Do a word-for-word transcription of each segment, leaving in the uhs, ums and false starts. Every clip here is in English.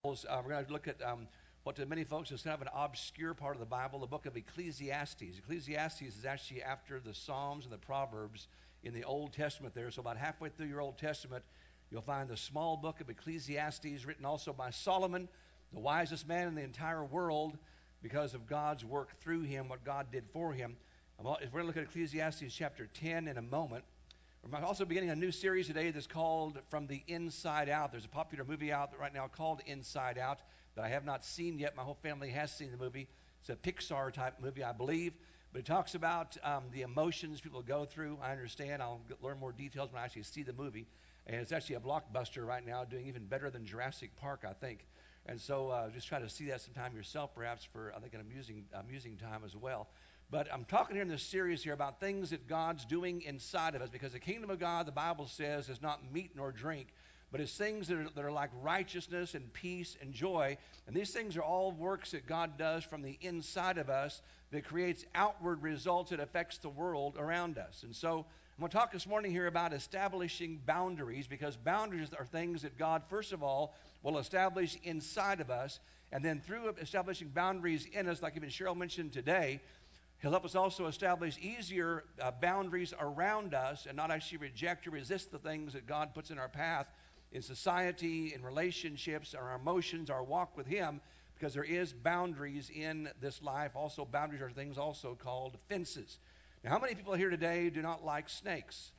Uh, we're going to look at um, what to many folks is kind of an obscure part of the Bible, the book of Ecclesiastes. Ecclesiastes is actually after the Psalms and the Proverbs in the Old Testament there. So about halfway through your Old Testament, you'll find the small book of Ecclesiastes, written also by Solomon, the wisest man in the entire world, because of God's work through him, what God did for him. We're going to look at Ecclesiastes chapter ten in a moment. We're also beginning a new series today that's called From the Inside Out. There's a popular movie out right now called Inside Out that I have not seen yet. My whole family has seen the movie. It's a Pixar-type movie, I believe. But it talks about um, the emotions people go through. I understand. I'll get, learn more details when I actually see the movie. And it's actually a blockbuster right now, doing even better than Jurassic Park, I think. And so uh, just try to see that sometime yourself, perhaps for, I think, an amusing, amusing time as well. But I'm talking here in this series here about things that God's doing inside of us, because the kingdom of God, the Bible says, is not meat nor drink, but it's things that are, that are like righteousness and peace and joy. And these things are all works that God does from the inside of us that creates outward results that affects the world around us. And so I'm going to talk this morning here about establishing boundaries, because boundaries are things that God, first of all, will establish inside of us. And then through establishing boundaries in us, like even Cheryl mentioned today, He'll help us also establish easier uh, boundaries around us and not actually reject or resist the things that God puts in our path in society, in relationships, our emotions, our walk with Him, because there is boundaries in this life. Also, boundaries are things also called fences. Now, how many people here today do not like snakes?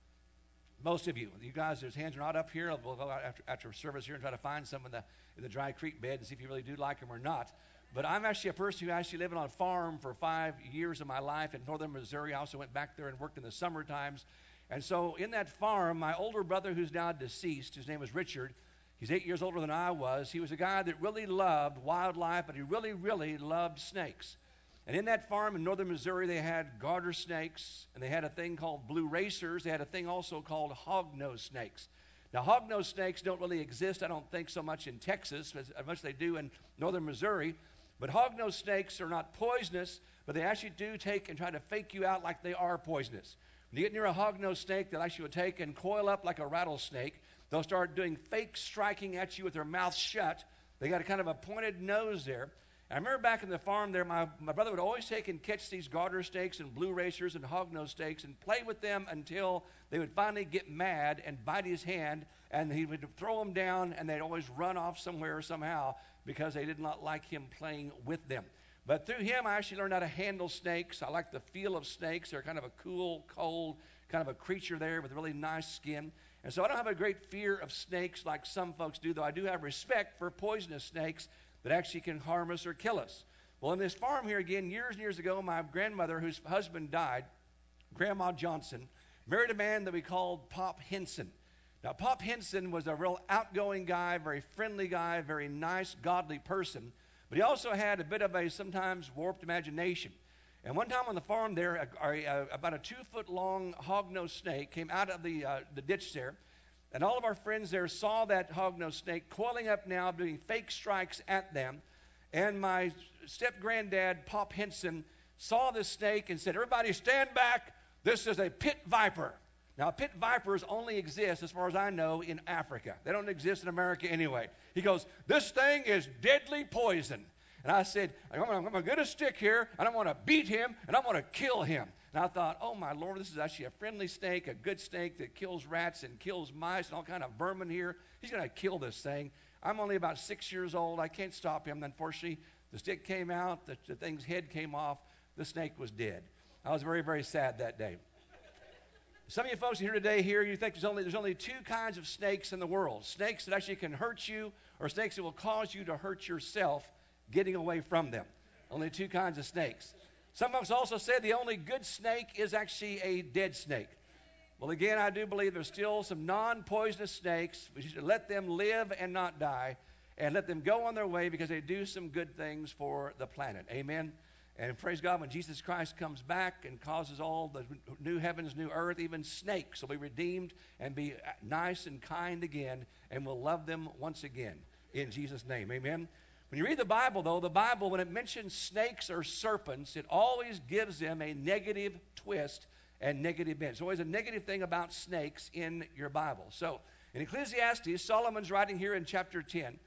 Most of you. You guys, there's hands are not up here. We'll go out after, after service here and try to find some in the, in the dry creek bed and see if you really do like them or not. But I'm actually a person who actually lived on a farm for five years of my life in northern Missouri. I also went back there and worked in the summer times. And so in that farm, my older brother, who's now deceased, his name was Richard, he's eight years older than I was. He was a guy that really loved wildlife, but he really, really loved snakes. And in that farm in northern Missouri, they had garter snakes, and they had a thing called blue racers. They had a thing also called hognose snakes. Now, hognose snakes don't really exist, I don't think, so much in Texas as, as much as they do in northern Missouri. But hognose snakes are not poisonous, but they actually do take and try to fake you out like they are poisonous. When you get near a hognose snake, they'll actually take and coil up like a rattlesnake. They'll start doing fake striking at you with their mouth shut. They got a kind of a pointed nose there. And I remember back in the farm there, my, my brother would always take and catch these garter snakes and blue racers and hognose snakes and play with them until they would finally get mad and bite his hand, and he would throw them down, and they'd always run off somewhere somehow because they did not like him playing with them. But through him, I actually learned how to handle snakes. I like the feel of snakes. They're kind of a cool, cold, kind of a creature there with really nice skin. And so I don't have a great fear of snakes like some folks do, though I do have respect for poisonous snakes that actually can harm us or kill us. Well, in this farm here again, years and years ago, my grandmother, whose husband died, Grandma Johnson, married a man that we called Pop Henson. Now, Pop Henson was a real outgoing guy, very friendly guy, very nice, godly person, but he also had a bit of a sometimes warped imagination. And one time on the farm there, a, a, a, about a two-foot-long hognose snake came out of the, uh, the ditch there, and all of our friends there saw that hognose snake coiling up now, doing fake strikes at them. And my step-granddad, Pop Henson, saw this snake and said, "Everybody stand back. This is a pit viper." Now, pit vipers only exist, as far as I know, in Africa. They don't exist in America anyway. He goes, "This thing is deadly poison." And I said, I'm going to get a stick here, and I'm going to beat him, and I'm going to kill him. And I thought, oh, my Lord, this is actually a friendly snake, a good snake that kills rats and kills mice and all kind of vermin here. He's going to kill this thing. I'm only about six years old. I can't stop him. Unfortunately, the stick came out. The, the thing's head came off. The snake was dead. I was very, very sad that day. Some of you folks here today here, you think there's only there's only two kinds of snakes in the world. Snakes that actually can hurt you, or snakes that will cause you to hurt yourself getting away from them. Only two kinds of snakes. Some folks also say the only good snake is actually a dead snake. Well, again, I do believe there's still some non-poisonous snakes. We should let them live and not die, and let them go on their way because they do some good things for the planet. Amen. And praise God, when Jesus Christ comes back and causes all the new heavens, new earth, even snakes will be redeemed and be nice and kind again, and we'll love them once again in Jesus' name. Amen. When you read the Bible, though, the Bible, when it mentions snakes or serpents, it always gives them a negative twist and negative bent. There's always a negative thing about snakes in your Bible. So in Ecclesiastes, Solomon's writing here in chapter ten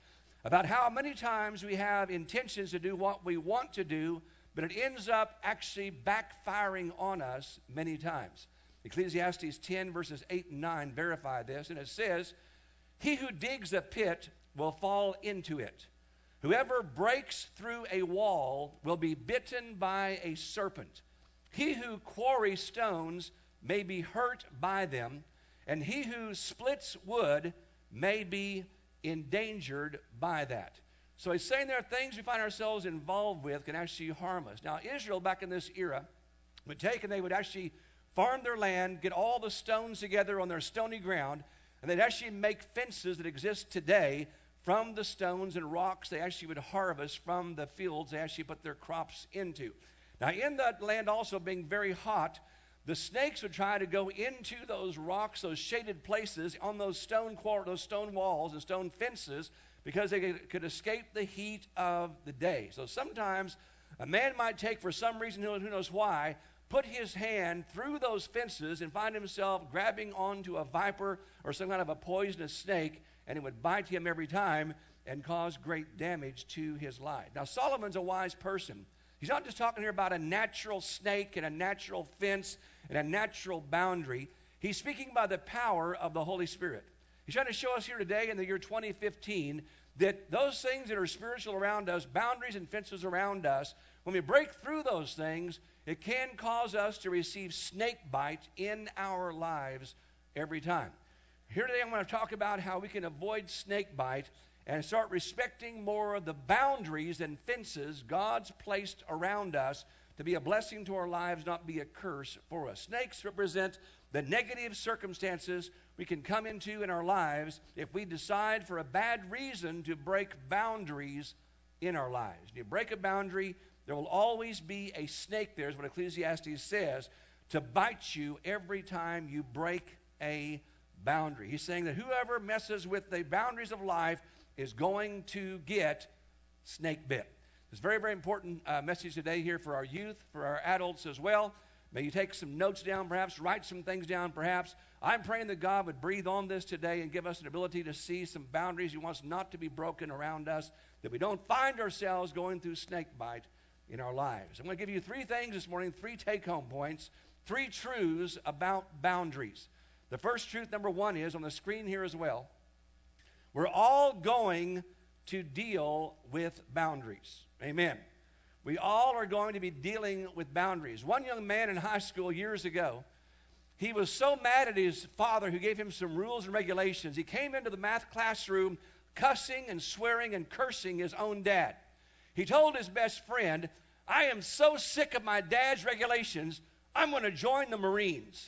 about how many times we have intentions to do what we want to do, but it ends up actually backfiring on us many times. Ecclesiastes ten, verses eight and nine verify this, and it says, "He who digs a pit will fall into it. Whoever breaks through a wall will be bitten by a serpent. He who quarries stones may be hurt by them, and he who splits wood may be endangered by that." So he's saying there are things we find ourselves involved with can actually harm us. Now, Israel back in this era would take and they would actually farm their land, get all the stones together on their stony ground, and they'd actually make fences that exist today from the stones and rocks they actually would harvest from the fields they actually put their crops into. Now, in that land also being very hot, the snakes would try to go into those rocks, those shaded places on those stone those stone walls and stone fences, because they could escape the heat of the day. So sometimes a man might take, for some reason, who knows why, put his hand through those fences and find himself grabbing onto a viper or some kind of a poisonous snake, and it would bite him every time and cause great damage to his life. Now, Solomon's a wise person. He's not just talking here about a natural snake and a natural fence and a natural boundary. He's speaking by the power of the Holy Spirit. He's trying to show us here today in the year twenty fifteen that those things that are spiritual around us, boundaries and fences around us, when we break through those things, it can cause us to receive snake bite in our lives every time. Here today I'm going to talk about how we can avoid snake bite and start respecting more of the boundaries and fences God's placed around us to be a blessing to our lives, not be a curse for us. Snakes represent the negative circumstances we can come into in our lives if we decide for a bad reason to break boundaries in our lives. If you break a boundary, there will always be a snake there, is what Ecclesiastes says, to bite you every time you break a boundary. He's saying that whoever messes with the boundaries of life is going to get snake bit. It's a very, very important uh, message today here for our youth, for our adults as well. May you take some notes down, perhaps, write some things down, perhaps. I'm praying that God would breathe on this today and give us an ability to see some boundaries He wants not to be broken around us, that we don't find ourselves going through snake bite in our lives. I'm going to give you three things this morning, three take-home points, three truths about boundaries. The first truth, number one, is on the screen here as well. We're all going to deal with boundaries. Amen. We all are going to be dealing with boundaries. One young man in high school years ago, he was so mad at his father who gave him some rules and regulations. He came into the math classroom cussing and swearing and cursing his own dad. He told his best friend, "I am so sick of my dad's regulations, I'm going to join the Marines."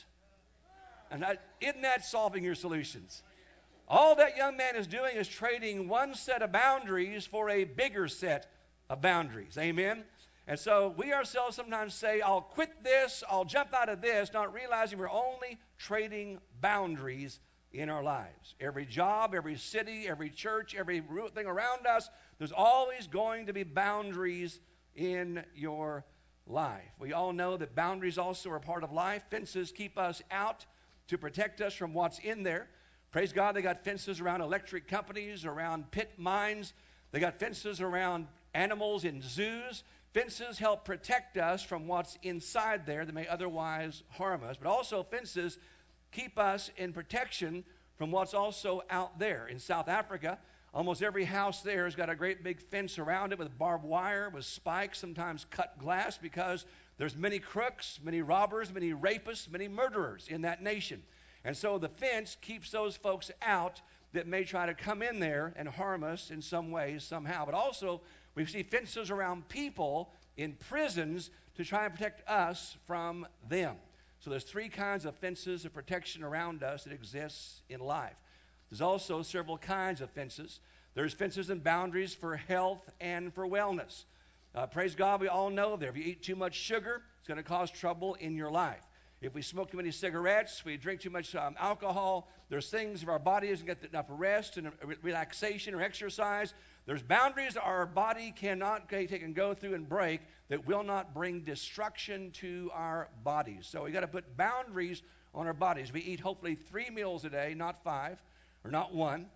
And that, isn't that solving your solutions? All that young man is doing is trading one set of boundaries for a bigger set of boundaries. Amen? And so we ourselves sometimes say, I'll quit this, I'll jump out of this, not realizing we're only trading boundaries in our lives. Every job, every city, every church, every thing around us, there's always going to be boundaries in your life. We all know that boundaries also are part of life. Fences keep us out to protect us from what's in there. Praise God, they got fences around electric companies, around pit mines. They got fences around animals in zoos. Fences help protect us from what's inside there that may otherwise harm us. But also fences keep us in protection from what's also out there. In South Africa, almost every house there has got a great big fence around it with barbed wire, with spikes, sometimes cut glass, because there's many crooks, many robbers, many rapists, many murderers in that nation. And so the fence keeps those folks out that may try to come in there and harm us in some ways, somehow. But also, we see fences around people in prisons to try and protect us from them. So there's three kinds of fences of protection around us that exists in life. There's also several kinds of fences. There's fences and boundaries for health and for wellness. Uh, praise God, we all know that if you eat too much sugar, it's going to cause trouble in your life. If we smoke too many cigarettes, we drink too much um, alcohol, there's things if our body doesn't get enough rest and re- relaxation or exercise. There's boundaries that our body cannot take and go through and break that will not bring destruction to our bodies. So we got to put boundaries on our bodies. We eat hopefully three meals a day, not five or not one.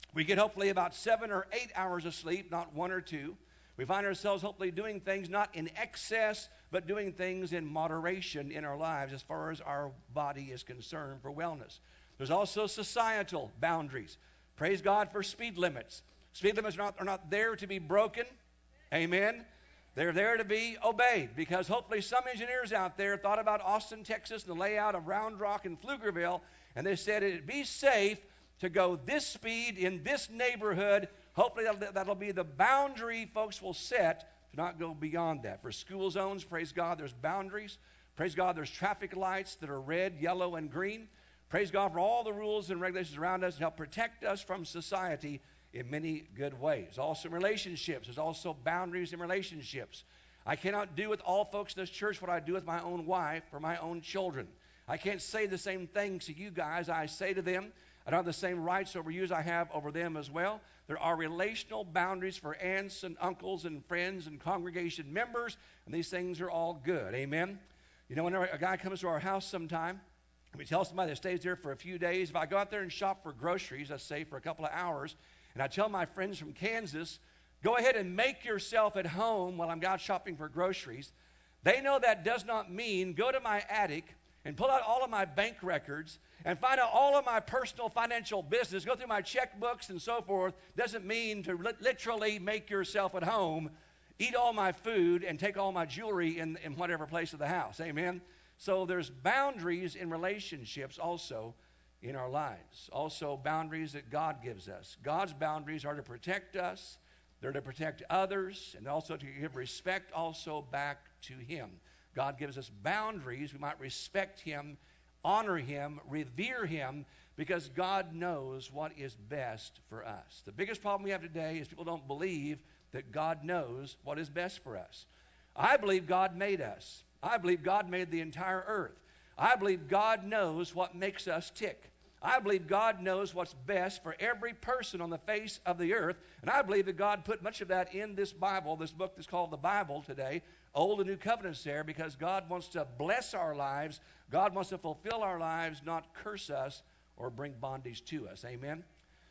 We get hopefully about seven or eight hours of sleep, not one or two. We find ourselves hopefully doing things not in excess, but doing things in moderation in our lives as far as our body is concerned for wellness. There's also societal boundaries. Praise God for speed limits. Speed limits are not, are not there to be broken. Amen. They're there to be obeyed, because hopefully some engineers out there thought about Austin, Texas, and the layout of Round Rock and Pflugerville, and they said it'd be safe to go this speed in this neighborhood. Hopefully that'll, that'll be the boundary folks will set to not go beyond that. For school zones, praise God, there's boundaries. Praise God, there's traffic lights that are red, yellow, and green. Praise God for all the rules and regulations around us to help protect us from society in many good ways. Also in relationships, there's also boundaries in relationships. I cannot do with all folks in this church what I do with my own wife or my own children. I can't say the same things to you guys I say to them. I don't have the same rights over you as I have over them as well. There are relational boundaries for aunts and uncles and friends and congregation members, and these things are all good. Amen? You know, whenever a guy comes to our house sometime, we tell somebody that stays there for a few days, if I go out there and shop for groceries, let's say for a couple of hours, and I tell my friends from Kansas, go ahead and make yourself at home while I'm out shopping for groceries, they know that does not mean go to my attic and pull out all of my bank records and find out all of my personal financial business, go through my checkbooks and so forth. Doesn't mean to li- literally make yourself at home, eat all my food, and take all my jewelry in, in whatever place of the house. Amen? So there's boundaries in relationships also in our lives. Also boundaries that God gives us. God's boundaries are to protect us, they're to protect others, and also to give respect also back to Him. God gives us boundaries. We might respect Him, honor Him, revere Him, because God knows what is best for us. The biggest problem we have today is people don't believe that God knows what is best for us. I believe God made us. I believe God made the entire earth. I believe God knows what makes us tick. I believe God knows what's best for every person on the face of the earth. And I believe that God put much of that in this Bible, this book that's called the Bible today. Old and New Covenants there, because God wants to bless our lives. God wants to fulfill our lives, not curse us or bring bondage to us. Amen?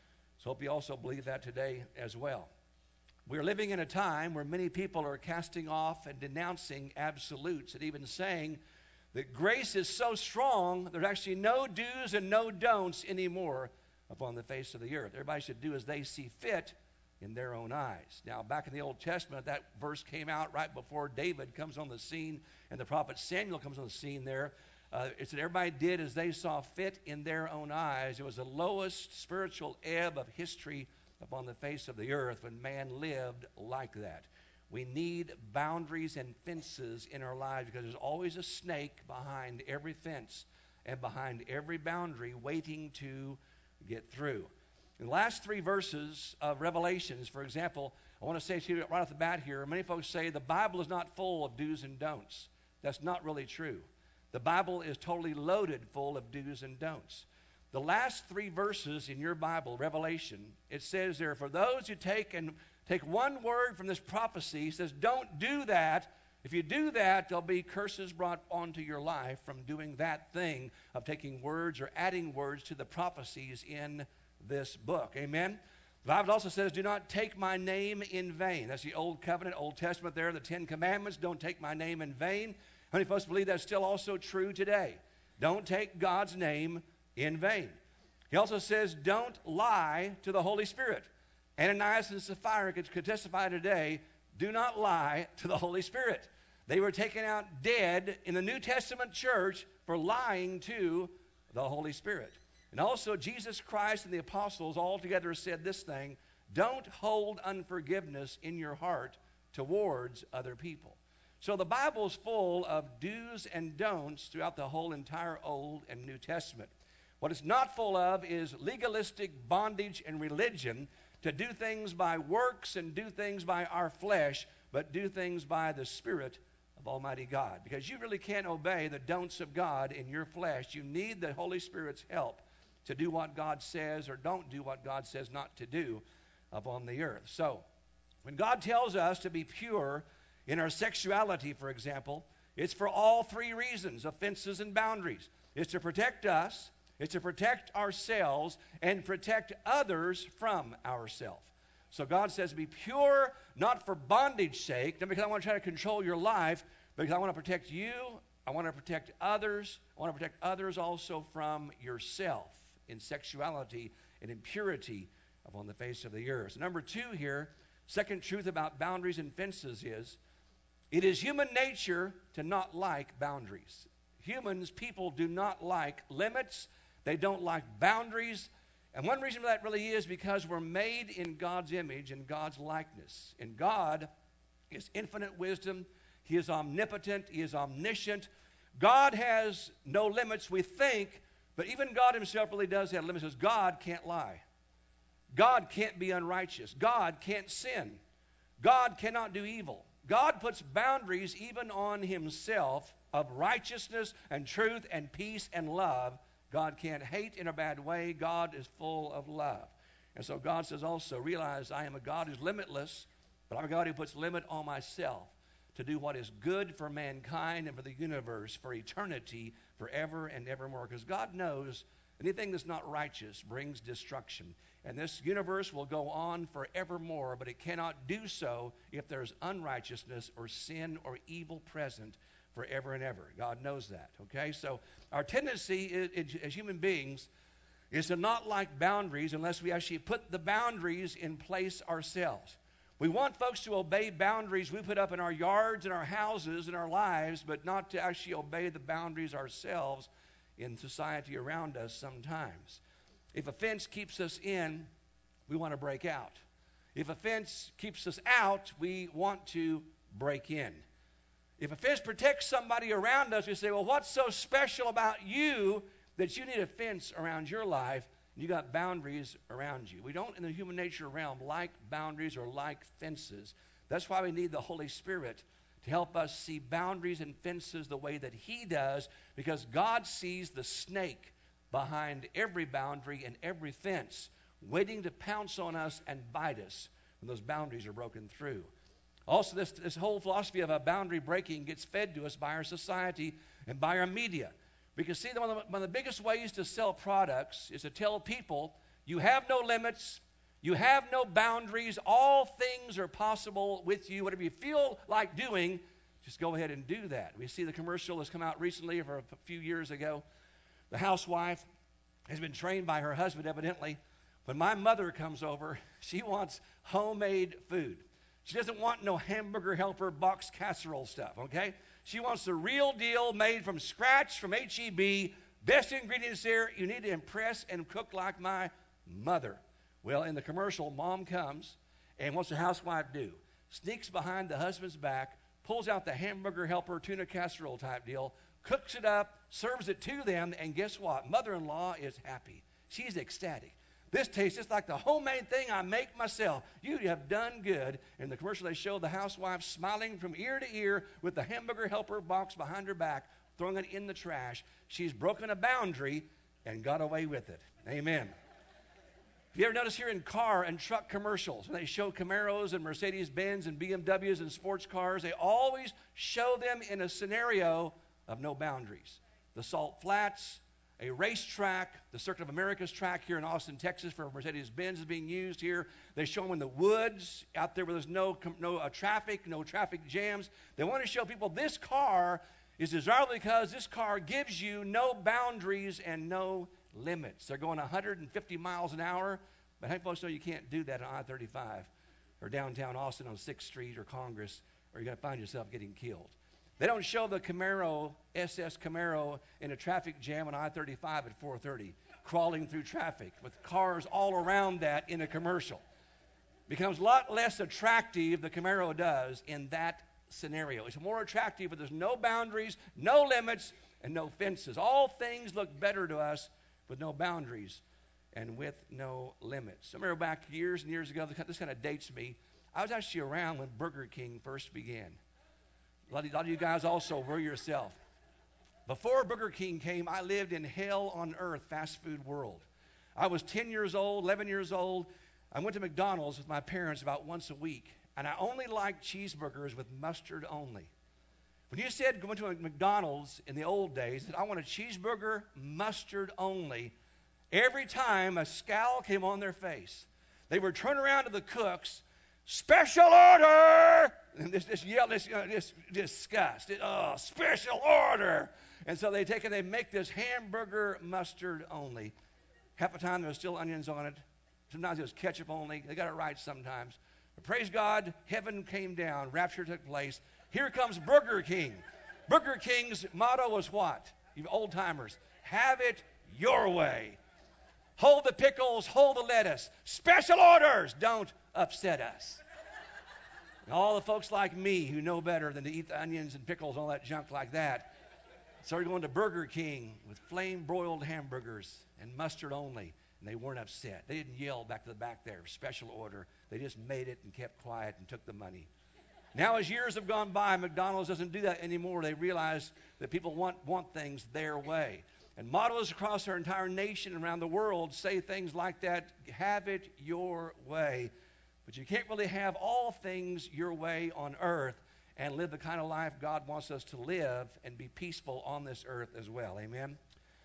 So hope you also believe that today as well. We're living in a time where many people are casting off and denouncing absolutes and even saying that grace is so strong, there's actually no do's and no don'ts anymore upon the face of the earth. Everybody should do as they see fit in their own eyes. Now, back in the Old Testament, that verse came out right before David comes on the scene and the prophet Samuel comes on the scene there. Uh, it said everybody did as they saw fit in their own eyes. It was the lowest spiritual ebb of history upon the face of the earth when man lived like that. We need boundaries and fences in our lives, because there's always a snake behind every fence and behind every boundary waiting to get through. In the last three verses of Revelations, for example, I want to say to you right off the bat here, many folks say the Bible is not full of do's and don'ts. That's not really true. The Bible is totally loaded full of do's and don'ts. The last three verses in your Bible, Revelation, it says there, for those who take and take one word from this prophecy, it says, don't do that. If you do that, there'll be curses brought onto your life from doing that thing of taking words or adding words to the prophecies in this book. Amen? The Bible also says, do not take my name in vain. That's the Old Covenant, Old Testament there, the Ten Commandments. Don't take my name in vain. How many folks believe that's still also true today? Don't take God's name in vain. He also says, don't lie to the Holy Spirit. Ananias and Sapphira could, could testify today, do not lie to the Holy Spirit. They were taken out dead in the New Testament church for lying to the Holy Spirit. And also Jesus Christ and the apostles all together said this thing, don't hold unforgiveness in your heart towards other people. So the Bible's full of do's and don'ts throughout the whole entire Old and New Testament. What it's not full of is legalistic bondage and religion to do things by works and do things by our flesh, but do things by the Spirit of Almighty God. Because you really can't obey the don'ts of God in your flesh. You need the Holy Spirit's help to do what God says or don't do what God says not to do upon the earth. So, when God tells us to be pure in our sexuality, for example, it's for all three reasons, offenses and boundaries. It's to protect us, It's to protect ourselves and protect others from ourselves. So God says, be pure, not for bondage's sake, not because I want to try to control your life, but because I want to protect you. I want to protect others. I want to protect others also from yourself in sexuality and impurity upon the face of the earth. So number two here, second truth about boundaries and fences is, it is human nature to not like boundaries. Humans, people do not like limits. They don't like boundaries. And one reason for that really is because we're made in God's image and God's likeness. And God is infinite wisdom. He is omnipotent. He is omniscient. God has no limits, we think, but even God himself really does have limits, because God can't lie. God can't be unrighteous. God can't sin. God cannot do evil. God puts boundaries even on himself of righteousness and truth and peace and love. God can't hate in a bad way. God is full of love. And so God says also, realize I am a God who's limitless, but I'm a God who puts limit on myself to do what is good for mankind and for the universe, for eternity, forever and evermore. Because God knows anything that's not righteous brings destruction. And this universe will go on forevermore, but it cannot do so if there's unrighteousness or sin or evil present forever and ever. God knows that, okay? So our tendency is, is, as human beings is to not like boundaries unless we actually put the boundaries in place ourselves. We want folks to obey boundaries we put up in our yards and our houses and our lives, but not to actually obey the boundaries ourselves in society around us sometimes. If a fence keeps us in, we want to break out. If a fence keeps us out, we want to break in. If a fence protects somebody around us, we say, well, what's so special about you that you need a fence around your life? You got boundaries around you. We don't, in the human nature realm, like boundaries or like fences. That's why we need the Holy Spirit to help us see boundaries and fences the way that he does, because God sees the snake behind every boundary and every fence, waiting to pounce on us and bite us when those boundaries are broken through. Also, this, this whole philosophy of a boundary breaking gets fed to us by our society and by our media. Because, see, one of, the, one of the biggest ways to sell products is to tell people, you have no limits, you have no boundaries, all things are possible with you. Whatever you feel like doing, just go ahead and do that. We see the commercial that's come out recently, for a few years ago. The housewife has been trained by her husband, evidently. When my mother comes over, she wants homemade food. She doesn't want no hamburger helper box casserole stuff, okay? She wants the real deal, made from scratch, from H E B, best ingredients there. You need to impress and cook like my mother. Well, in the commercial, mom comes, and what's the housewife do? Sneaks behind the husband's back, pulls out the hamburger helper tuna casserole type deal, cooks it up, serves it to them, and guess what? Mother-in-law is happy. She's ecstatic. This tastes just like the homemade thing I make myself. You have done good. In the commercial, they show the housewife smiling from ear to ear with the hamburger helper box behind her back, throwing it in the trash. She's broken a boundary and got away with it. Amen. Have you ever noticed here in car and truck commercials, when they show Camaros and Mercedes-Benz and B M Ws and sports cars, they always show them in a scenario of no boundaries. The Salt Flats, a racetrack, the Circuit of America's track here in Austin, Texas, for Mercedes-Benz is being used here. They show them in the woods, out there where there's no, no uh, traffic, no traffic jams. They want to show people this car is desirable because this car gives you no boundaries and no limits. They're going one hundred fifty miles an hour, but how many folks know you can't do that on I thirty-five or downtown Austin on sixth street or Congress, or you're going to find yourself getting killed. They don't show the Camaro, S S Camaro, in a traffic jam on I thirty-five at four thirty, crawling through traffic with cars all around that in a commercial. Becomes a lot less attractive, the Camaro does, in that scenario. It's more attractive, but there's no boundaries, no limits, and no fences. All things look better to us with no boundaries and with no limits. I remember back years and years ago, this kind of dates me. I was actually around when Burger King first began. A lot, of, a lot of you guys also were yourself. Before Burger King came, I lived in hell on earth, fast food world. I was ten years old, eleven years old. I went to McDonald's with my parents about once a week, and I only liked cheeseburgers with mustard only. When you said going to a McDonald's in the old days that I want a cheeseburger, mustard only, every time a scowl came on their face, they would turn around to the cooks, special order, and just, just yell, this, you know, just disgust. It, oh, special order. And so they take and they make this hamburger mustard only. Half the time there was still onions on it. Sometimes it was ketchup only. They got it right sometimes. But praise God, heaven came down. Rapture took place. Here comes Burger King. Burger King's motto was what? You old timers, have it your way. Hold the pickles, hold the lettuce. Special orders, don't upset us. And all the folks like me who know better than to eat the onions and pickles and all that junk like that started going to Burger King with flame-broiled hamburgers and mustard only, and they weren't upset. They didn't yell back to the back there, special order. They just made it and kept quiet and took the money. Now, as years have gone by, McDonald's doesn't do that anymore. They realize that people want, want things their way. And mottos across our entire nation and around the world say things like that, have it your way. But you can't really have all things your way on earth and live the kind of life God wants us to live and be peaceful on this earth as well. Amen?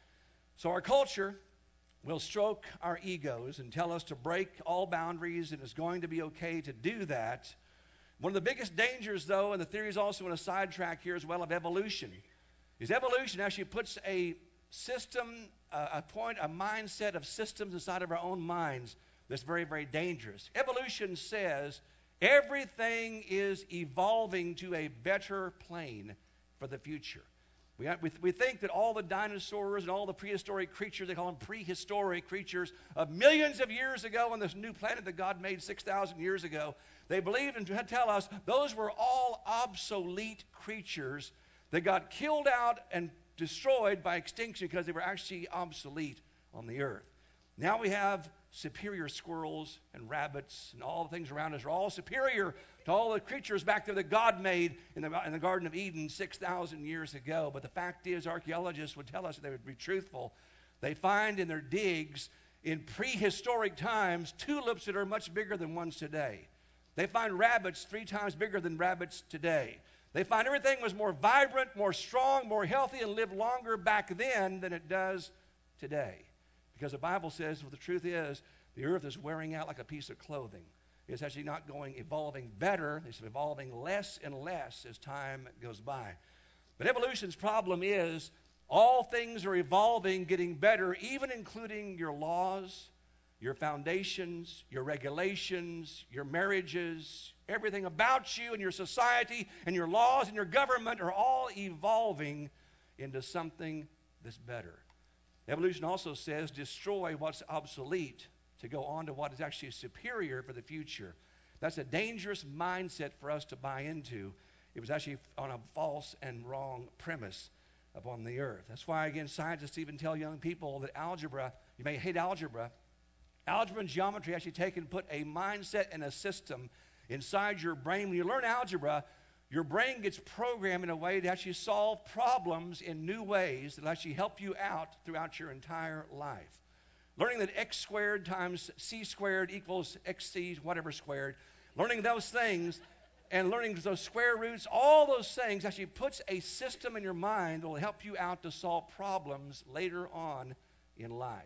So our culture will stroke our egos and tell us to break all boundaries, and it's going to be okay to do that. One of the biggest dangers, though, and the theory is also in a sidetrack here as well, of evolution, is evolution actually puts a system, uh, a point, a mindset of systems inside of our own minds that's very, very dangerous. Evolution says everything is evolving to a better plane for the future. We, we, we think that all the dinosaurs and all the prehistoric creatures, they call them prehistoric creatures, of millions of years ago on this new planet that God made six thousand years ago, they believed and tell us those were all obsolete creatures that got killed out and destroyed by extinction because they were actually obsolete on the earth. Now we have superior squirrels and rabbits, and all the things around us are all superior to all the creatures back there that God made in the, in the Garden of Eden six thousand years ago. But the fact is, archaeologists would tell us, if they would be truthful, they find in their digs in prehistoric times tulips that are much bigger than ones today. They find rabbits three times bigger than rabbits today. They find everything was more vibrant, more strong, more healthy, and lived longer back then than it does today. Because the Bible says, well, the truth is, the earth is wearing out like a piece of clothing. It's actually not going, evolving better. It's evolving less and less as time goes by. But evolution's problem is all things are evolving, getting better, even including your laws, your foundations, your regulations, your marriages, everything about you and your society and your laws and your government are all evolving into something that's better. Evolution also says destroy what's obsolete to go on to what is actually superior for the future. That's a dangerous mindset for us to buy into. It was actually on a false and wrong premise upon the earth. That's why, again, scientists even tell young people that algebra, you may hate algebra, algebra and geometry actually take and put a mindset and a system inside your brain. When you learn algebra, your brain gets programmed in a way to actually solve problems in new ways that will actually help you out throughout your entire life. Learning that x squared times c squared equals xc whatever squared, learning those things and learning those square roots, all those things actually puts a system in your mind that will help you out to solve problems later on in life.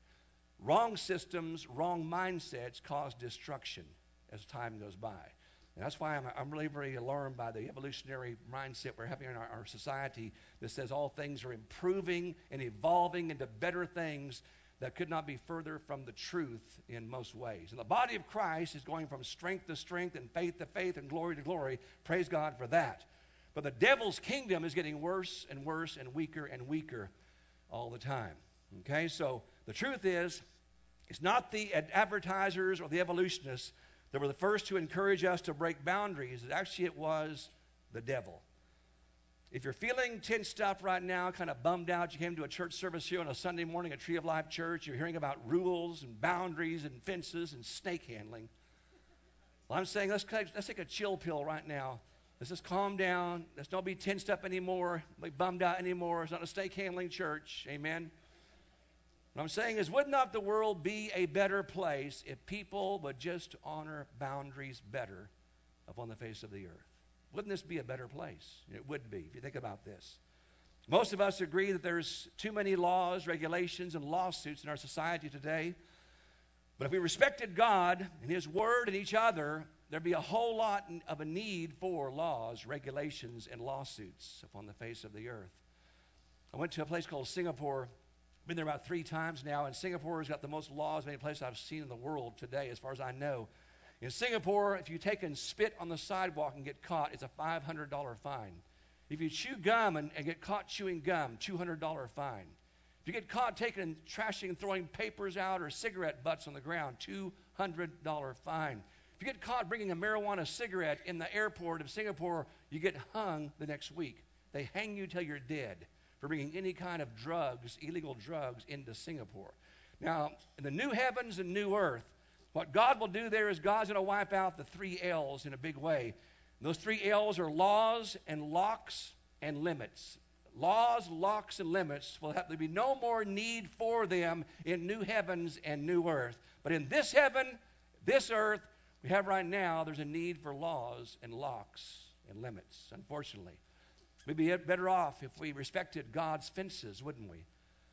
Wrong systems, wrong mindsets cause destruction as time goes by. And that's why I'm, I'm really very alarmed by the evolutionary mindset we're having in our, our society that says all things are improving and evolving into better things that could not be further from the truth in most ways. And the body of Christ is going from strength to strength and faith to faith and glory to glory. Praise God for that. But the devil's kingdom is getting worse and worse and weaker and weaker all the time. Okay, so the truth is, it's not the advertisers or the evolutionists that were the first to encourage us to break boundaries. Actually, it was the devil. If you're feeling tensed up right now, kind of bummed out, you came to a church service here on a Sunday morning at Tree of Life Church, you're hearing about rules and boundaries and fences and snake handling. Well, I'm saying let's, let's take a chill pill right now. Let's just calm down. Let's not be tensed up anymore, be bummed out anymore. It's not a snake handling church. Amen. What I'm saying is, would not the world be a better place if people would just honor boundaries better upon the face of the earth? wouldn't this be a better place? It would be, if you think about this. Most of us agree that there's too many laws, regulations, and lawsuits in our society today. But if we respected God and His Word and each other, there'd be a whole lot of a need for laws, regulations, and lawsuits upon the face of the earth. I went to a place called Singapore. Been there about three times now, and Singapore has got the most laws of any place I've seen in the world today, as far as I know. In Singapore, if you take and spit on the sidewalk and get caught, it's a five hundred dollars fine. If you chew gum and, and get caught chewing gum, two hundred dollars fine. If you get caught taking and trashing and throwing papers out or cigarette butts on the ground, two hundred dollars fine. If you get caught bringing a marijuana cigarette in the airport of Singapore, you get hung the next week. They hang you till you're dead for bringing any kind of drugs, illegal drugs, into Singapore. Now, in the new heavens and new earth, what God will do there is God's going to wipe out the three L's in a big way. And those three L's are laws and locks and limits. Laws, locks, and limits will have to be no more need for them in new heavens and new earth. But in this heaven, this earth we have right now, there's a need for laws and locks and limits, unfortunately. We'd be better off if we respected God's fences, wouldn't we?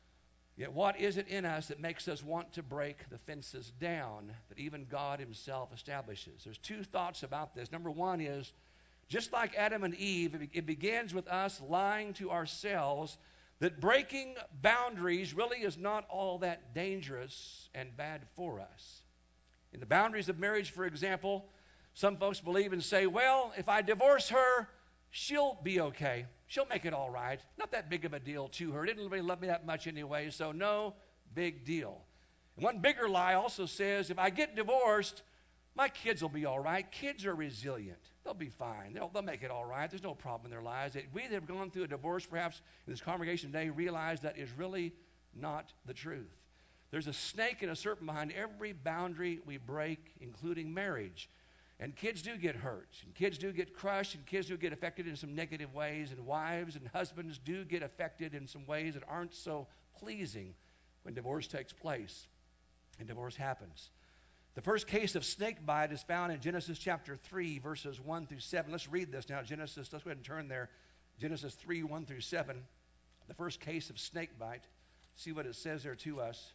Yet what is it in us that makes us want to break the fences down that even God Himself establishes? There's two thoughts about this. Number one is, just like Adam and Eve, it begins with us lying to ourselves that breaking boundaries really is not all that dangerous and bad for us. In the boundaries of marriage, for example, some folks believe and say, well, if I divorce her, she'll be okay. She'll make it all right. Not that big of a deal to her. Didn't really love me that much anyway, so no big deal. And one bigger lie also says, if I get divorced, my kids will be all right. Kids are resilient. They'll be fine. They'll, they'll make it all right. There's no problem in their lives. We that have gone through a divorce, perhaps in this congregation today, realize that is really not the truth. There's a snake and a serpent behind every boundary we break, including marriage. And kids do get hurt, and kids do get crushed, and kids do get affected in some negative ways, and wives and husbands do get affected in some ways that aren't so pleasing when divorce takes place and divorce happens. The first case of snake bite is found in Genesis chapter three, verses one through seven. Let's read this now. Genesis, let's go ahead and turn there. Genesis three, one through seven. The first case of snake bite. See what it says there to us.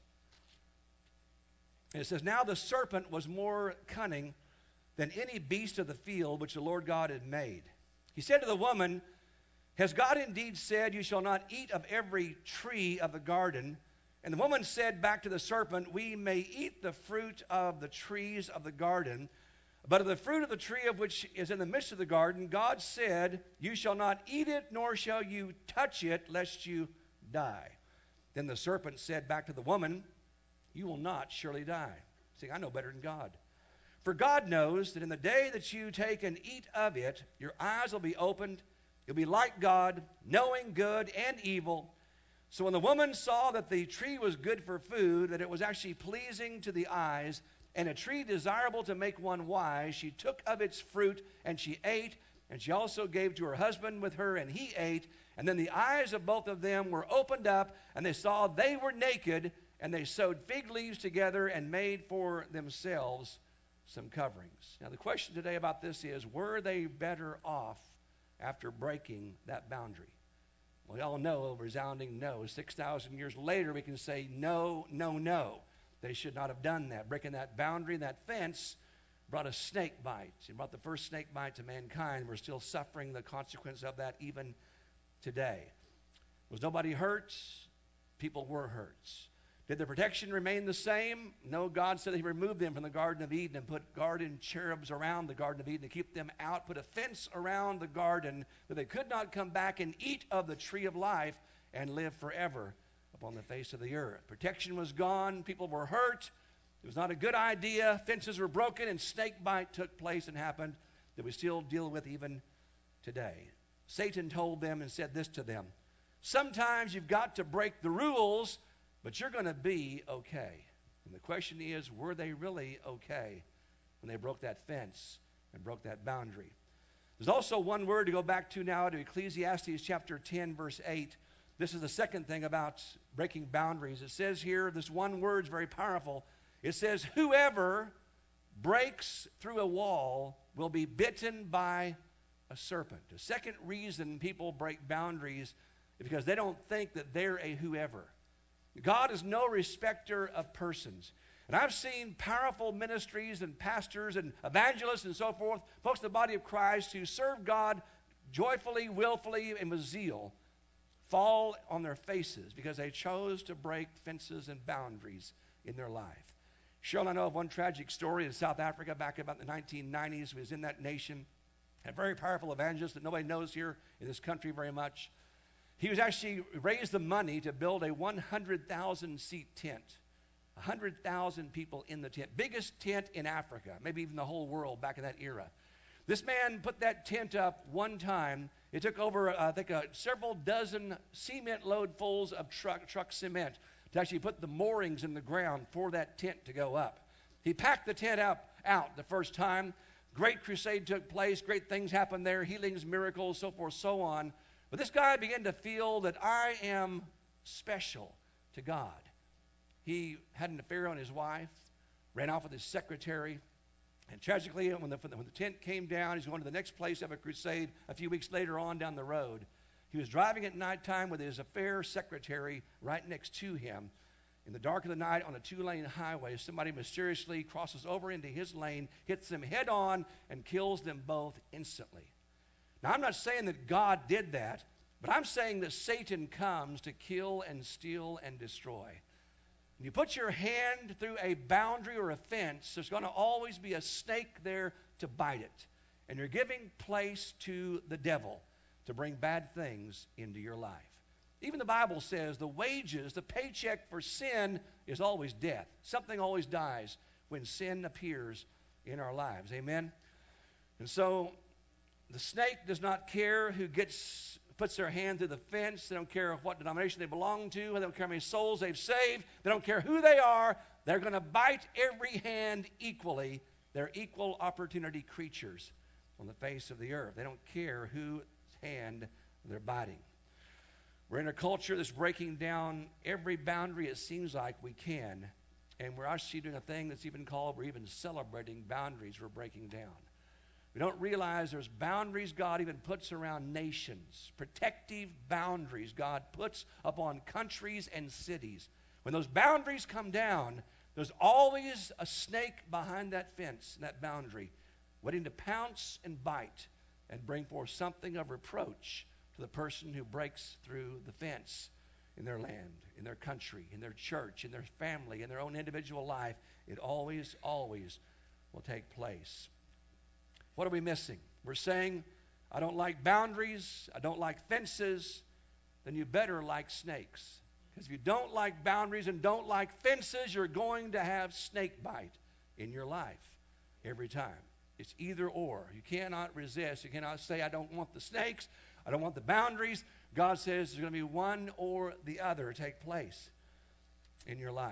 And it says, now the serpent was more cunning than any beast of the field which the Lord God had made. He said to the woman, has God indeed said, you shall not eat of every tree of the garden? And the woman said back to the serpent, we may eat the fruit of the trees of the garden, but of the fruit of the tree of which is in the midst of the garden, God said, you shall not eat it, nor shall you touch it, lest you die. Then the serpent said back to the woman, you will not surely die. See, I know better than God. For God knows that in the day that you take and eat of it, your eyes will be opened. You'll be like God, knowing good and evil. So when the woman saw that the tree was good for food, that it was actually pleasing to the eyes, and a tree desirable to make one wise, she took of its fruit and she ate, and she also gave to her husband with her, and he ate. And then the eyes of both of them were opened up, and they saw they were naked, and they sewed fig leaves together and made for themselves some coverings. Now the question today about this is, were they better off after breaking that boundary? Well, we all know a resounding no. six thousand years later, we can say no, no, no. They should not have done that. Breaking that boundary, that fence, brought a snake bite. It brought the first snake bite to mankind. We're still suffering the consequence of that even today. Was nobody hurt? People were hurt. Did the protection remain the same? No, God said He removed them from the Garden of Eden and put guardian cherubs around the Garden of Eden to keep them out, put a fence around the garden that they could not come back and eat of the tree of life and live forever upon the face of the earth. Protection was gone. People were hurt. It was not a good idea. Fences were broken and snake bite took place and happened that we still deal with even today. Satan told them and said this to them, sometimes you've got to break the rules, but you're going to be okay. And the question is, were they really okay when they broke that fence and broke that boundary? There's also one word to go back to now to Ecclesiastes chapter ten, verse eight. This is the second thing about breaking boundaries. It says here, this one word is very powerful. It says, whoever breaks through a wall will be bitten by a serpent. The second reason people break boundaries is because they don't think that they're a whoever. God is no respecter of persons. And I've seen powerful ministries and pastors and evangelists and so forth, folks in the body of Christ who serve God joyfully, willfully, and with zeal, fall on their faces because they chose to break fences and boundaries in their life. Cheryl and I know of one tragic story in South Africa back about the nineteen nineties. He was in that nation, a very powerful evangelist that nobody knows here in this country very much. He was actually raised the money to build a one hundred thousand seat tent. one hundred thousand people in the tent. Biggest tent in Africa, maybe even the whole world back in that era. This man put that tent up one time. It took over, uh, I think, uh, several dozen cement loadfuls of truck, truck cement to actually put the moorings in the ground for that tent to go up. He packed the tent up, out the first time. Great crusade took place. Great things happened there. Healings, miracles, so forth, so on. But this guy began to feel that I am special to God. He had an affair on his wife, ran off with his secretary, and tragically, when the, when the tent came down, he's going to the next place to have a crusade a few weeks later on down the road. He was driving at nighttime with his affair secretary right next to him. In the dark of the night on a two-lane highway, somebody mysteriously crosses over into his lane, hits them head on, and kills them both instantly. Now, I'm not saying that God did that, but I'm saying that Satan comes to kill and steal and destroy. When you put your hand through a boundary or a fence, there's going to always be a snake there to bite it. And you're giving place to the devil to bring bad things into your life. Even the Bible says the wages, the paycheck for sin is always death. Something always dies when sin appears in our lives. Amen? And so the snake does not care who gets puts their hand through the fence. They don't care what denomination they belong to. They don't care how many souls they've saved. They don't care who they are. They're going to bite every hand equally. They're equal opportunity creatures on the face of the earth. They don't care whose hand they're biting. We're in a culture that's breaking down every boundary it seems like we can. And we're actually doing a thing that's even called, we're even celebrating boundaries we're breaking down. We don't realize there's boundaries God even puts around nations, protective boundaries God puts upon countries and cities. When those boundaries come down, there's always a snake behind that fence, that boundary, waiting to pounce and bite and bring forth something of reproach to the person who breaks through the fence in their land, in their country, in their church, in their family, in their own individual life. It always, always will take place. What are we missing? We're saying, I don't like boundaries, I don't like fences, then you better like snakes. Because if you don't like boundaries and don't like fences, you're going to have snake bite in your life every time. It's either or. You cannot resist. You cannot say, I don't want the snakes, I don't want the boundaries. God says there's going to be one or the other take place in your life.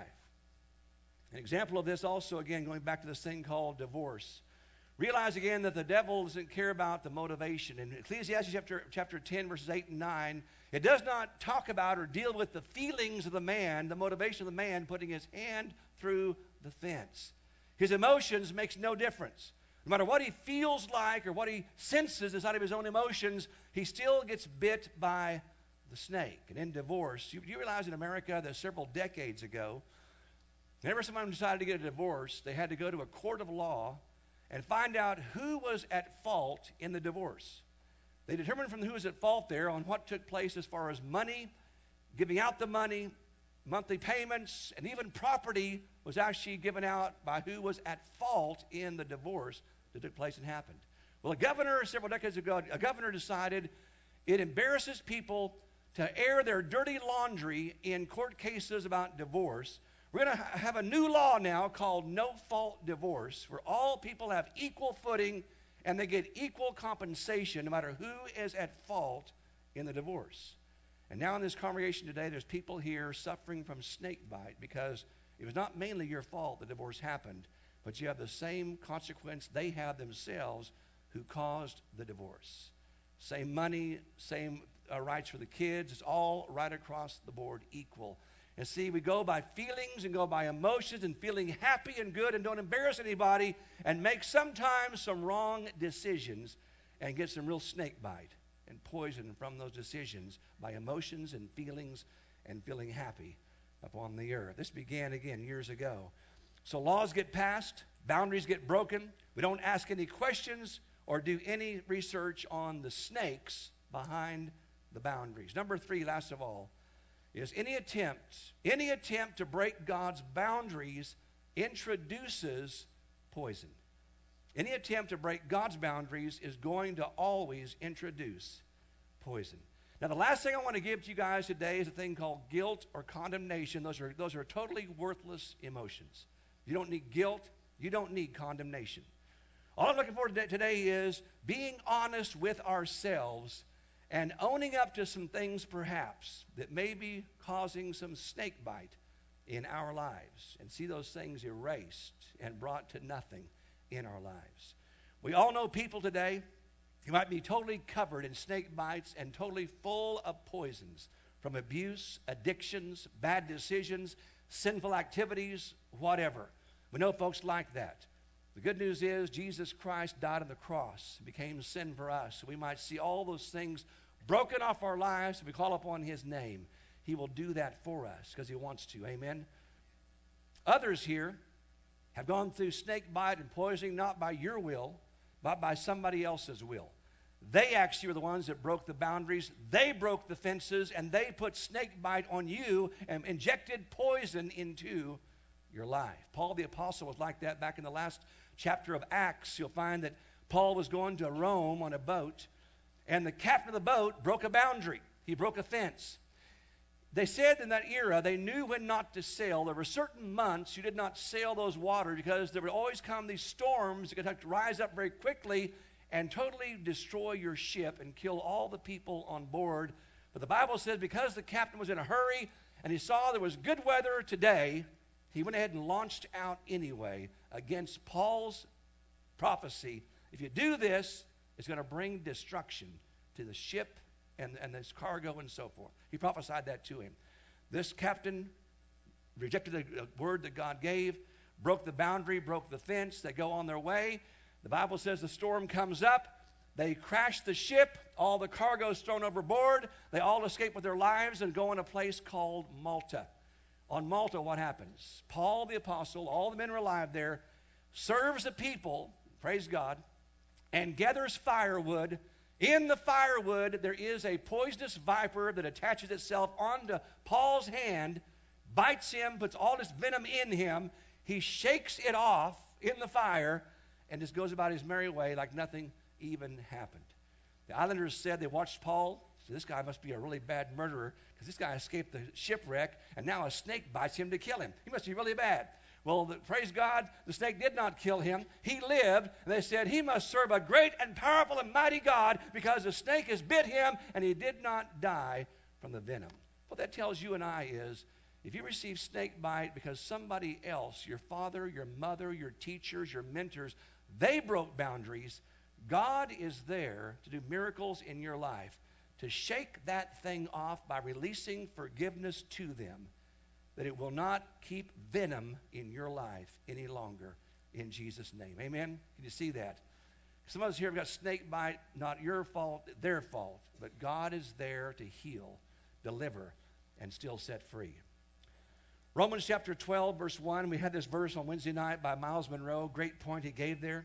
An example of this also, again, going back to this thing called divorce. Realize again that the devil doesn't care about the motivation. In Ecclesiastes chapter, chapter ten, verses eight and nine, it does not talk about or deal with the feelings of the man, the motivation of the man putting his hand through the fence. His emotions makes no difference. No matter what he feels like or what he senses inside of his own emotions, he still gets bit by the snake. And in divorce, you, you realize in America that several decades ago, whenever someone decided to get a divorce, they had to go to a court of law and find out who was at fault in the divorce. They determined from who was at fault there on what took place as far as money, giving out the money, monthly payments, and even property was actually given out by who was at fault in the divorce that took place and happened. Well, a governor several decades ago, a governor decided it embarrasses people to air their dirty laundry in court cases about divorce. We're going to have a new law now called no-fault divorce, where all people have equal footing and they get equal compensation no matter who is at fault in the divorce. And now in this congregation today, there's people here suffering from snake bite because it was not mainly your fault the divorce happened, but you have the same consequence they have themselves who caused the divorce. Same money, same uh, rights for the kids. It's all right across the board equal. And see, we go by feelings and go by emotions and feeling happy and good and don't embarrass anybody and make sometimes some wrong decisions. and get some real snake bite and poison from those decisions by emotions and feelings and feeling happy upon the earth. This began again years ago. So laws get passed, boundaries get broken. We don't ask any questions or do any research on the snakes behind the boundaries. Number three, last of all, is any attempt, any attempt to break God's boundaries introduces poison. Any attempt to break God's boundaries is going to always introduce poison. Now, the last thing I want to give to you guys today is a thing called guilt or condemnation. Those are, those are totally worthless emotions. You don't need guilt. You don't need condemnation. All I'm looking for today is being honest with ourselves and owning up to some things perhaps that may be causing some snake bite in our lives, and see those things erased and brought to nothing in our lives. We all know people today who might be totally covered in snake bites and totally full of poisons from abuse, addictions, bad decisions, sinful activities, whatever. We know folks like that. The good news is Jesus Christ died on the cross and became sin for us, so we might see all those things broken off our lives if we call upon his name. He will do that for us because he wants to. Amen. Others here have gone through snake bite and poisoning not by your will, but by somebody else's will. They actually were the ones that broke the boundaries. They broke the fences, and they put snake bite on you and injected poison into your life. Paul the Apostle was like that back in the last chapter of Acts. You'll find that Paul was going to Rome on a boat, and the captain of the boat broke a boundary. He broke a fence. They said in that era they knew when not to sail. There were certain months you did not sail those waters because there would always come these storms that could have to rise up very quickly and totally destroy your ship and kill all the people on board. But the Bible says because the captain was in a hurry and he saw there was good weather today, he went ahead and launched out anyway against Paul's prophecy. If you do this, it's going to bring destruction to the ship and, and this cargo and so forth. He prophesied that to him. This captain rejected the word that God gave, broke the boundary, broke the fence. They go on their way. The Bible says the storm comes up. They crash the ship. All the cargo is thrown overboard. They all escape with their lives and go in a place called Malta. On Malta, what happens? Paul the Apostle, all the men were alive there, serves the people, praise God, and gathers firewood. In the firewood, there is a poisonous viper that attaches itself onto Paul's hand, bites him, puts all this venom in him. He shakes it off in the fire and just goes about his merry way like nothing even happened. The islanders said they watched Paul. So this guy must be a really bad murderer because this guy escaped the shipwreck and now a snake bites him to kill him. He must be really bad. Well, the, praise God, the snake did not kill him. He lived. And they said he must serve a great and powerful and mighty God because the snake has bit him and he did not die from the venom. What that tells you and I is if you receive snake bite because somebody else, your father, your mother, your teachers, your mentors, they broke boundaries, God is there to do miracles in your life, to shake that thing off by releasing forgiveness to them, that it will not keep venom in your life any longer in Jesus' name. Amen? Can you see that? Some of us here have got snake bite, not your fault, their fault, but God is there to heal, deliver, and still set free. Romans chapter twelve, verse one, we had this verse on Wednesday night by Miles Monroe. Great point he gave there.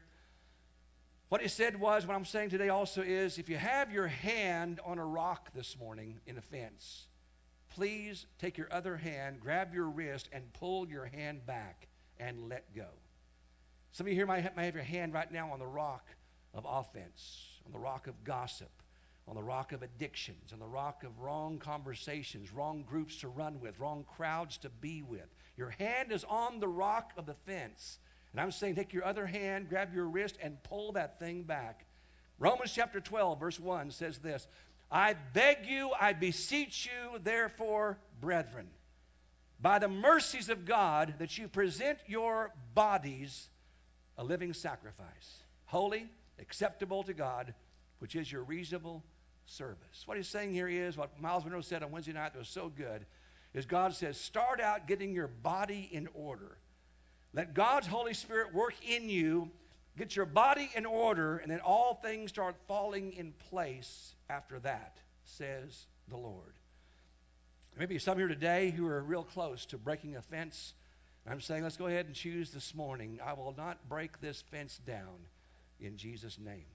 What he said was, what I'm saying today also is, if you have your hand on a rock this morning in a fence, please take your other hand, grab your wrist, and pull your hand back and let go. Some of you here might have your hand right now on the rock of offense, on the rock of gossip, on the rock of addictions, on the rock of wrong conversations, wrong groups to run with, wrong crowds to be with. Your hand is on the rock of the fence. And I'm saying take your other hand, grab your wrist, and pull that thing back. Romans chapter twelve, verse one says this, I beg you, I beseech you, therefore, brethren, by the mercies of God, that you present your bodies a living sacrifice, holy, acceptable to God, which is your reasonable service. What he's saying here is, what Miles Monroe said on Wednesday night that was so good, is God says, start out getting your body in order. Let God's Holy Spirit work in you. Get your body in order, and then all things start falling in place after that, says the Lord. Maybe some here today who are real close to breaking a fence. I'm saying, let's go ahead and choose this morning. I will not break this fence down in Jesus' name.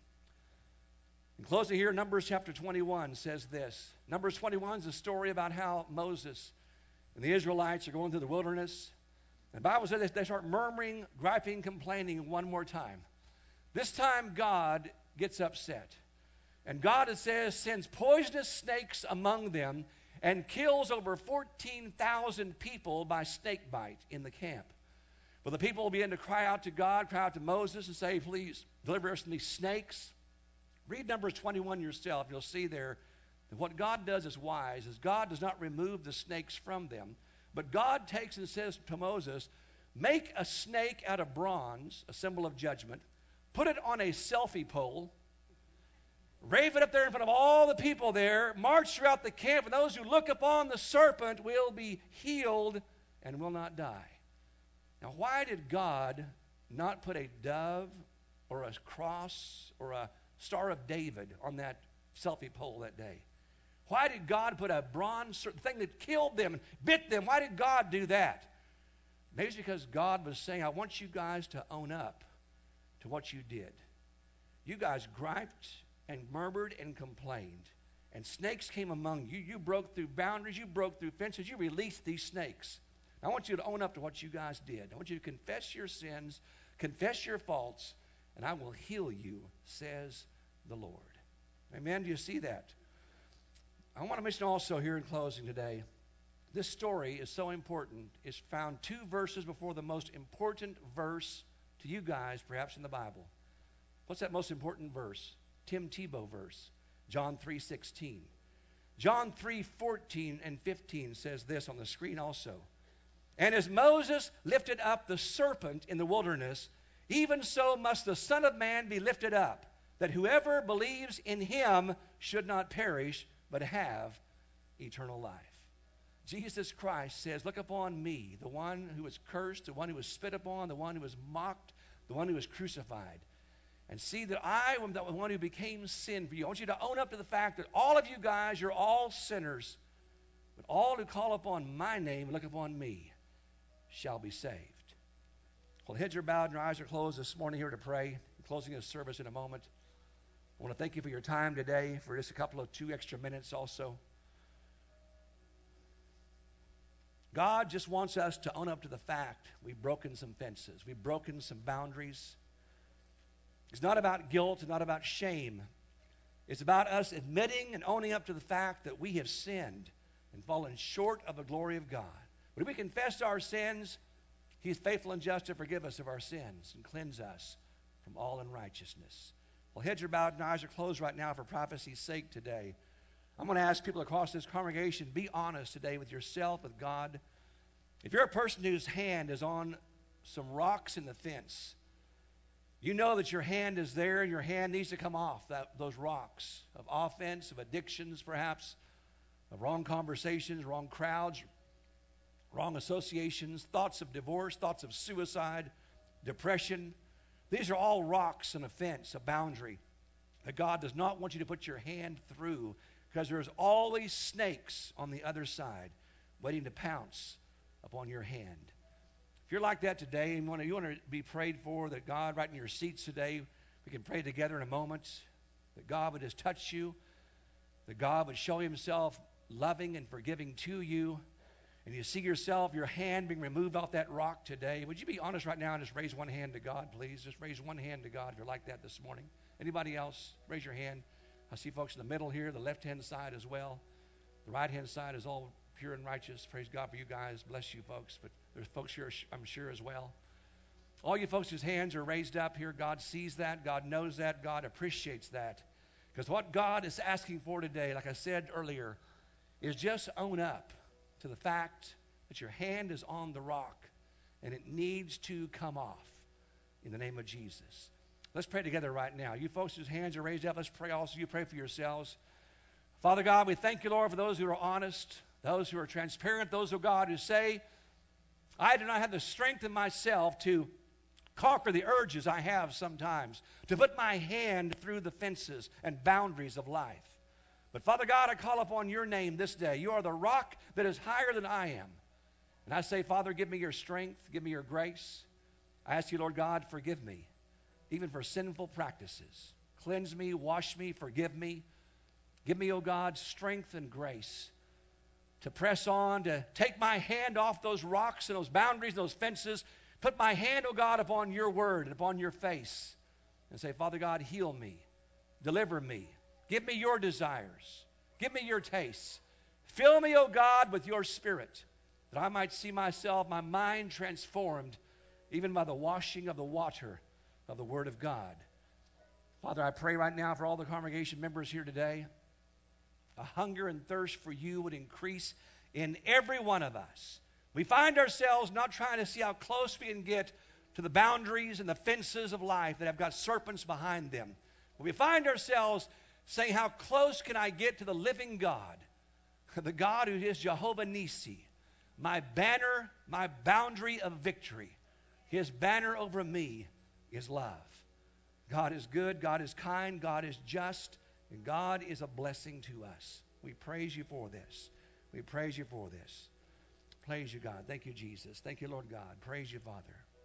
In closing here, Numbers chapter twenty-one says this. Numbers twenty-one is a story about how Moses and the Israelites are going through the wilderness. And the Bible says they start murmuring, griping, complaining one more time. This time God gets upset. And God, it says, sends poisonous snakes among them and kills over fourteen thousand people by snake bite in the camp. Well, the people begin to cry out to God, cry out to Moses and say, please deliver us from these snakes. Read Numbers twenty-one yourself. You'll see there that what God does is wise, is God does not remove the snakes from them, but God takes and says to Moses, make a snake out of bronze, a symbol of judgment, put it on a selfie pole, rave it up there in front of all the people there, march throughout the camp, and those who look upon the serpent will be healed and will not die. Now, why did God not put a dove or a cross or a Star of David on that selfie pole that day? Why did God put a bronze thing that killed them and bit them? Why did God do that? Maybe it's because God was saying, I want you guys to own up to what you did. You guys griped and murmured and complained, and snakes came among you. You broke through boundaries. You broke through fences. You released these snakes. I want you to own up to what you guys did. I want you to confess your sins, confess your faults, and I will heal you, says the Lord. Amen? Do you see that? I want to mention also here in closing today, this story is so important. It's found two verses before the most important verse to you guys, perhaps in the Bible. What's that most important verse? Tim Tebow verse, John three sixteen. John three fourteen and fifteen says this on the screen also. And as Moses lifted up the serpent in the wilderness, even so must the Son of Man be lifted up, that whoever believes in him should not perish, but have eternal life. Jesus Christ says, look upon me, the one who was cursed, the one who was spit upon, the one who was mocked, the one who was crucified, and see that I am the one who became sin for you. I want you to own up to the fact that all of you guys, you're all sinners, but all who call upon my name and look upon me shall be saved. Well, heads are bowed and your eyes are closed this morning here to pray. I'm closing this service in a moment. I want to thank you for your time today, for just a couple of two extra minutes also. God just wants us to own up to the fact we've broken some fences. We've broken some boundaries. It's not about guilt. It's not about shame. It's about us admitting and owning up to the fact that we have sinned and fallen short of the glory of God. When we confess our sins, He is faithful and just to forgive us of our sins and cleanse us from all unrighteousness. Well, heads are bowed and eyes are closed right now for prophecy's sake today. I'm going to ask people across this congregation, be honest today with yourself, with God. If you're a person whose hand is on some rocks in the fence, you know that your hand is there and your hand needs to come off that, those rocks of offense, of addictions perhaps, of wrong conversations, wrong crowds, wrong associations, thoughts of divorce, thoughts of suicide, depression. These are all rocks and a fence, a boundary that God does not want you to put your hand through, because there's always snakes on the other side waiting to pounce upon your hand. If you're like that today and you want to, you want to be prayed for, that God, right in your seats today, we can pray together in a moment, that God would just touch you, that God would show Himself loving and forgiving to you, and you see yourself, your hand being removed off that rock today. Would you be honest right now and just raise one hand to God, please? Just raise one hand to God if you're like that this morning. Anybody else? Raise your hand. I see folks in the middle here, the left-hand side as well. The right-hand side is all pure and righteous. Praise God for you guys. Bless you folks. But there's folks here, I'm sure, as well. All you folks whose hands are raised up here, God sees that. God knows that. God appreciates that. Because what God is asking for today, like I said earlier, is just own up to the fact that your hand is on the rock and it needs to come off in the name of Jesus. Let's pray together right now. You folks whose hands are raised up, let's pray also. You pray for yourselves. Father God, we thank you, Lord, for those who are honest, those who are transparent, those, oh God, who say, I do not have the strength in myself to conquer the urges I have sometimes to put my hand through the fences and boundaries of life. But Father God, I call upon your name this day. You are the rock that is higher than I am. And I say, Father, give me your strength, give me your grace. I ask you, Lord God, forgive me, even for sinful practices. Cleanse me, wash me, forgive me. Give me, O God, strength and grace to press on, to take my hand off those rocks and those boundaries and those fences, put my hand, O God, upon your word and upon your face, and say, Father God, heal me, deliver me, give me your desires, give me your tastes. Fill me, O God, with your Spirit, that I might see myself, my mind transformed, even by the washing of the water of the Word of God. Father, I pray right now for all the congregation members here today, a hunger and thirst for you would increase in every one of us. We find ourselves not trying to see how close we can get to the boundaries and the fences of life that have got serpents behind them. But we find ourselves saying, how close can I get to the living God, the God who is Jehovah Nissi, my banner, my boundary of victory. His banner over me is love. God is good, God is kind, God is just, and God is a blessing to us. We praise you for this. We praise you for this. Praise you, God. Thank you, Jesus. Thank you, Lord God. Praise you, Father.